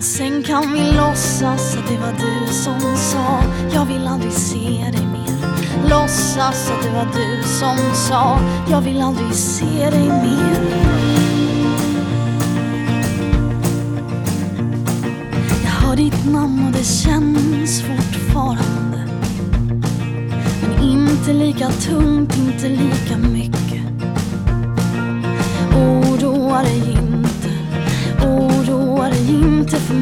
Sen kan vi låtsas att det var du som sa jag vill aldrig se dig mer. Låtsas att det var du som sa jag vill aldrig se dig mer. Jag hör ditt namn och det känns fortfarande, men inte lika tungt, inte lika mycket. Oroa dig inte för